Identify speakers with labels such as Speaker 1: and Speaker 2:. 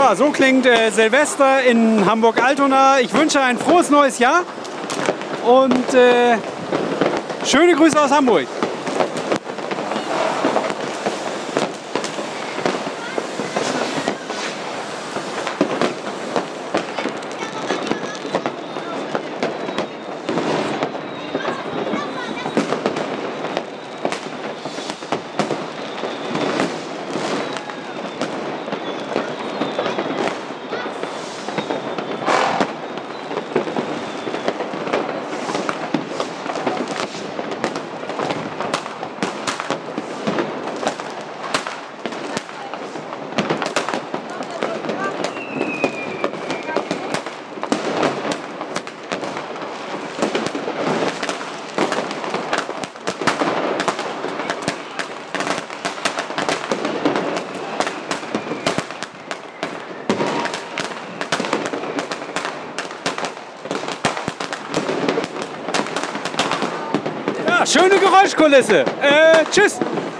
Speaker 1: Ja, so klingt Silvester in Hamburg-Altona. Ich wünsche ein frohes neues Jahr und schöne Grüße aus Hamburg. Schöne Geräuschkulisse. Tschüss.